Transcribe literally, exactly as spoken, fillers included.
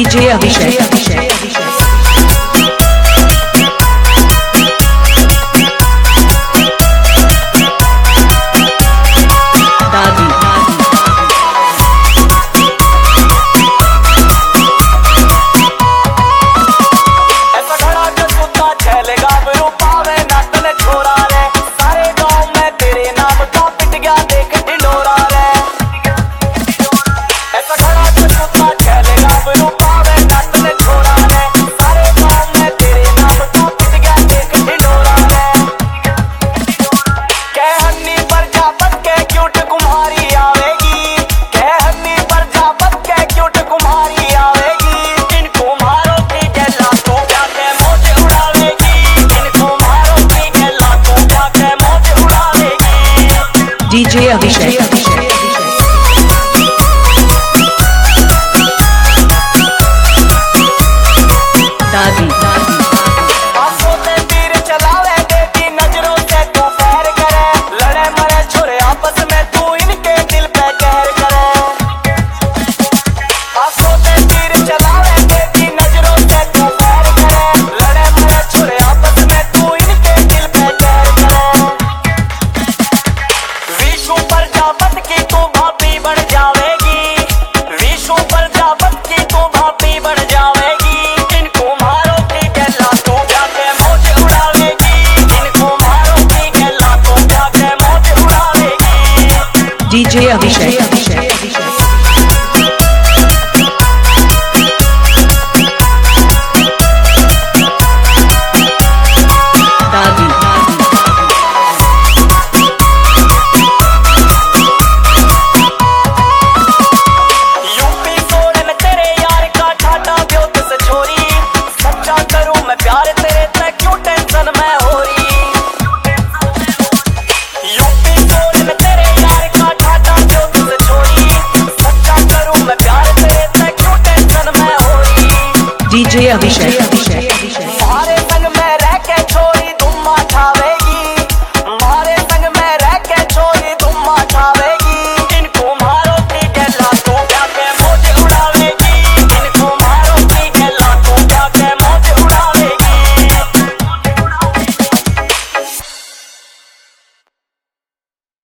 DJ अभिषेक DJ अभिषेक दादी आंखों से तीर चलावे देती नजरों से तू फैर करे लड़े मरे छोरे आपस में तू इनके दिल पे कहर करे आंखों से तीर चलावे देती नजरों से तू फैर करे लड़े मरे छोरे आपस में तू इनके दिल पे कहर करे विशु प्रजापत की तू भाभी बन जावेगी विशु प्रजापत की तू भाभी बन जावेगी इनको मारो की गला तू जाके मौज उड़ावेगी इनको मारो की गला तू जाके मौज उड़ावेगी डीजे अभिषेक दादी यूपी सोरे में तेरे यार का ठाटा ब्योत से छोरी सच्चा करूं मैं प्यार तेरे ते क्यों टेंशन मैं हो रही यूपी सोरे में तेरे यार का ठाटा ब्योत से छोरी सच्चा करूं मैं प्यार तेरे ते क्यों टेंशन मैं हो रही डीजे अभिषेक